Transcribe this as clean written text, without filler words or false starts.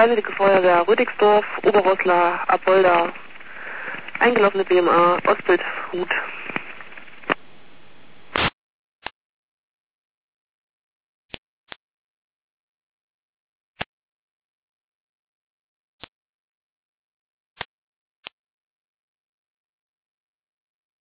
Freiwillige Feuerwehr Rüdigsdorf, Oberrosslar, Apolda, eingelaufene BMA, Ostbild, Hut.